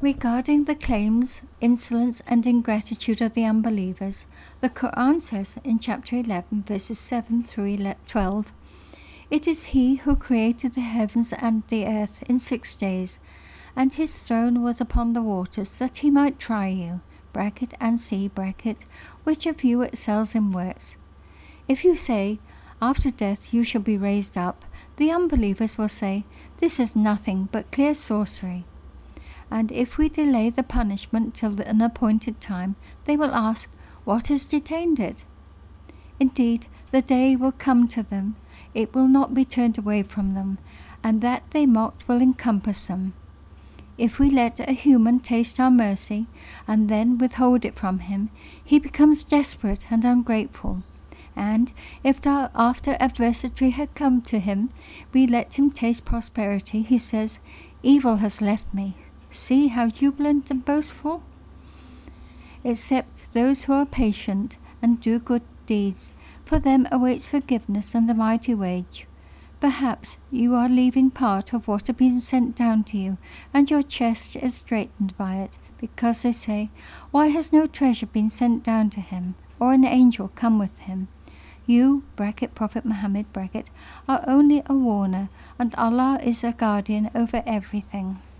Regarding the claims, insolence, and ingratitude of the unbelievers, the Quran says in chapter 11, verses 7 through 12, "It is He who created the heavens and the earth in 6 days, and His throne was upon the waters, that He might try you, and see, which of you excels in works. If you say, after death you shall be raised up, the unbelievers will say, this is nothing but clear sorcery. And if we delay the punishment till an appointed time, they will ask, what has detained it? Indeed, the day will come to them, it will not be turned away from them, and that they mocked will encompass them. If we let a human taste our mercy, and then withhold it from him, he becomes desperate and ungrateful. And if after adversity had come to him, we let him taste prosperity, he says, evil has left me. See how jubilant and boastful? Except those who are patient and do good deeds, for them awaits forgiveness and a mighty wage. Perhaps you are leaving part of what has been sent down to you, and your chest is straitened by it, because they say, why has no treasure been sent down to him, or an angel come with him? You, Prophet Muhammad, are only a warner, and Allah is a guardian over everything.